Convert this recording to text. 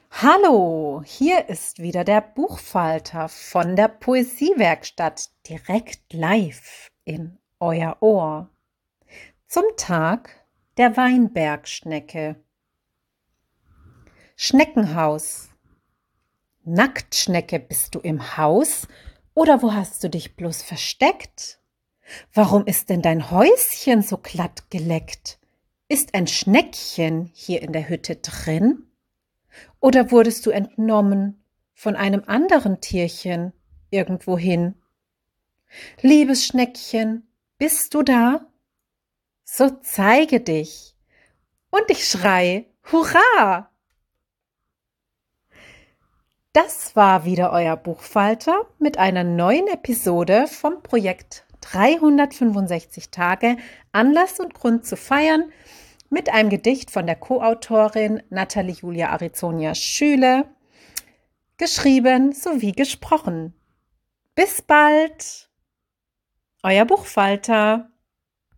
Hallo, hier ist wieder der Buchfalter von der Poesiewerkstatt direkt live in euer Ohr. Zum Tag der Weinbergschnecke. Schneckenhaus. Nacktschnecke, bist du im Haus oder wo hast du dich bloß versteckt? Warum ist denn dein Häuschen so glatt geleckt? Ist ein Schneckchen hier in der Hütte drin? Oder wurdest du entnommen von einem anderen Tierchen irgendwohin? Liebes Schneckchen, bist du da? So zeige dich. Und ich schrei, Hurra! Das war wieder euer Buchfalter mit einer neuen Episode vom Projekt 365 Tage Anlass und Grund zu feiern mit einem Gedicht von der Co-Autorin Nathalie Julia Arizonia Schüle, geschrieben sowie gesprochen. Bis bald, euer Buchfalter.